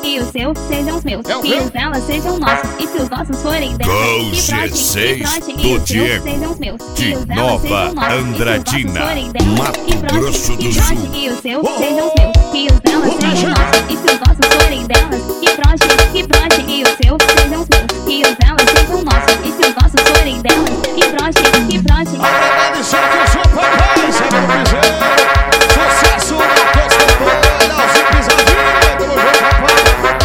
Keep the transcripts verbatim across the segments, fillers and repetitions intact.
que os seus sejam os meus, que os delas sejam nossos, e se os nossos forem delas, que broche, que broche, que os seus sejam os meus, que os delas sejam nossos, Andradina, que broche, que broche, que os seus sejam os meus, que os delas sejam nossos, e se os nossos forem delas, que broche, que broche, que os seus sejam os meus, que os delas sejam nossos, e se os nossos forem delas, que broche, que broche. Agradecer que eu sou papai, sabe do piseiro. Sucesso na costa toda, se pisadinha, tamo junto, papai.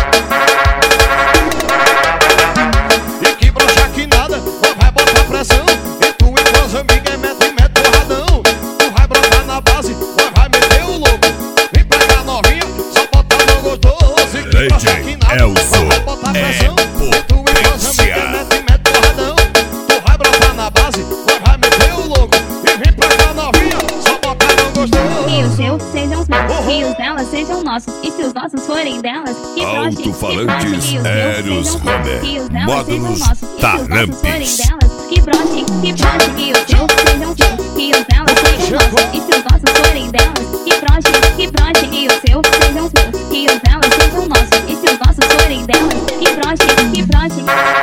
E que brocha que nada, vai botar pressão. E tu e tuas amigas mete, mete porradão. Tu vai brotar na base, vai meter o louco. Vem pra cá novinha, só botar no gostoso. E que brocha que nada, vai botar pressão. E tu e tuas amigas mete, mete porradão. Tu vai brotar na base, vai meter o louco. E vem pra cá novinha, só botar no gostoso. Que os seus sejam os meus, que os delas sejam nossos, e se os nossos forem delas, que broche, que broche, que os seus sejam os meus, que os delas sejam nossos, e se os nossos forem delas, que broche, que broche, que os seus sejam os meus, que os delas sejam nossos, e se os nossos forem delas, que broche, que broche, que os seus sejam os meus, que os delas sejam nossos, e se os nossos forem delas, que broche, que broche.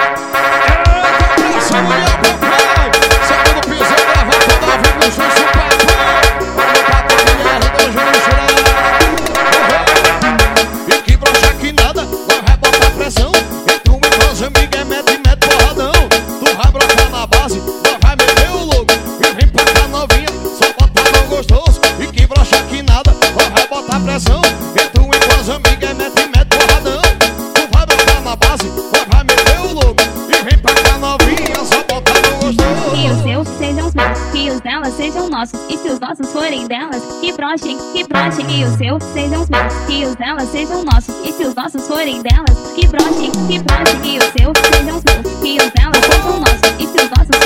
Essa mulher, papai, sabe do piseiro, leva toda a vida no susto, papai. Vamos pra trabalhar, vamos chorar. E que brocha que nada, vai botar pressão. E tu e tuas amigas mete, mete porradão. Tu vai brotar na base, vai meter o louco. E vem pra cá novinha, só botar no gostoso. E que brocha que nada, vai botar pressão. E tu e tuas amigas mete, mete porradão. Tu vai brotar na base, vai meter o louco. E vem pra cá novinha, só botar no gostoso. Que os seus sejam os meus, que os delas sejam nossos, e se os nossos forem delas, que broche, que broche, que os seus sejam os meus, que os delas sejam nossos, e se os nossos forem delas, que broche, que broche, que os seus sejam os meus, que os delas sejam nossos, e se os nossos